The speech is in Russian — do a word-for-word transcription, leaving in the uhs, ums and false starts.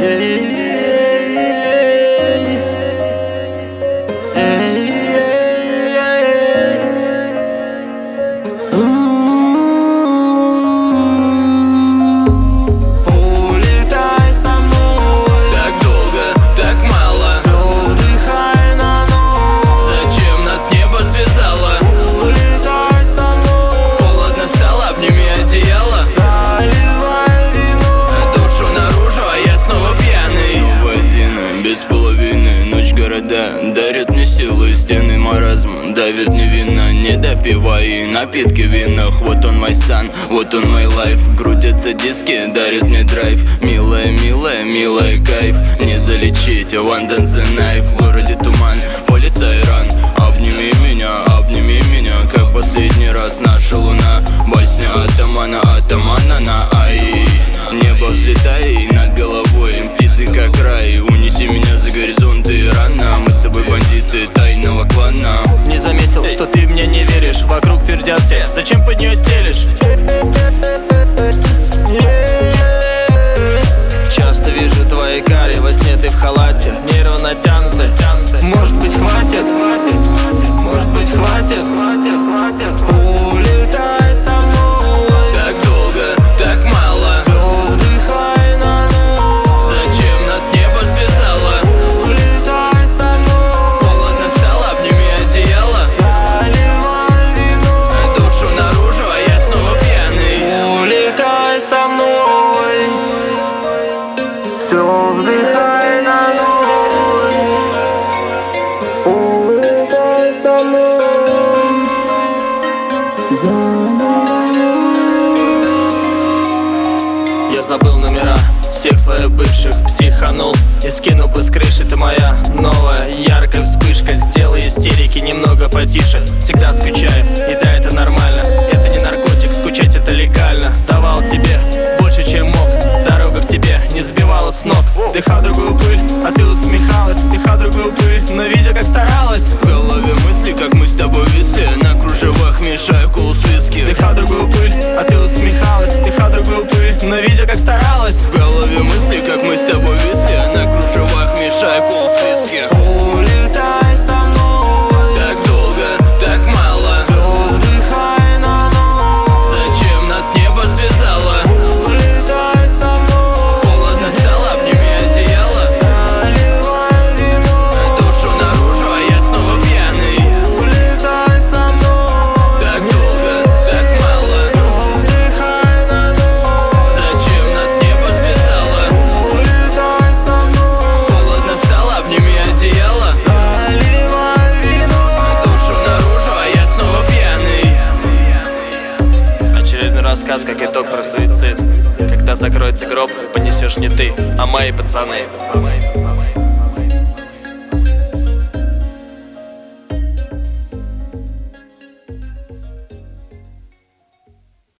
Улетай со мной. Так долго, так мало. Все вдыхай на ново. Зачем нас небо связало? Улетай со мной. Холодно стало, обними одеяло. Заливай вино. Душу наружу, а я снова пьяный. Водина, без половины. Ночь города дарит мне силы. Стены маразм давит невинно. Не допивай напитки в винах. Вот он мой сан, вот он мой лайф. Крутятся диски, дарит мне драйв. Милая, милая, милая, кайф. Не залечить, one dance the knife. В городе туман, полиция Иран. Обними меня, обними меня, как последний раз. Наша луна, басня атамана, атамана на ай. Небо взлетай над головой, птицы как рай. Унеси меня за горизонты рано. Мы с тобой бандиты тайного клана. Не заметил, что ты мне не веришь. Вокруг твердят все, зачем под нее стелишь? Часто вижу твои кари, во сне ты в халате. Нервы натянуты, может быть хватит? Может быть хватит? Улетай со мной. Так долго, так мало. Все вдыхай на ново. Зачем нас небо связало? Улетай со мной. Холодно стало, обними одеяло. Заливай вино. Душу наружу, а я снова пьяный. Улетай со мной. Все вдыхай на ново. Улетай со мной. Я забыл номера всех своих бывших, психанул и скинул бы с крыши. Ты моя новая яркая вспышка. Сделай истерики немного потише. Всегда скучаю, и да, это нормально. Это не наркотик, скучать это легально. Давал тебе больше, чем мог. Дорога к тебе не сбивала с ног. Дыхал другую пыль, а ты усмехалась. Дыхал другую пыль, но видя, как старалась. В голове мысли, как мы с тобой висли. На кружевах мешаю кул с виски. Дыхал другую пыль, а ты усмехалась. Дыхал другую пыль, но видя, как старалась. В голове мысли, как мы с тобой висли. На кружевах мешаю кул с виски. Улетай со мной. Так долго, так мало. Все вдыхай на ново. Зачем нас небо связало? Улетай со мной. Холодно стало, обними одеяло. Заливай вино. Душу наружу, а я снова пьяный. Улетай со мной. Так долго, так мало. Вдыхай на ново. Зачем нас небо связало? Улетай со мной. Холодно стало, обними одеяло. Заливай вино. Душу наружу, а я снова пьяный. Очередной рассказ, как итог про суицид. Когда закроется гроб, понесешь не ты, а мои пацаны.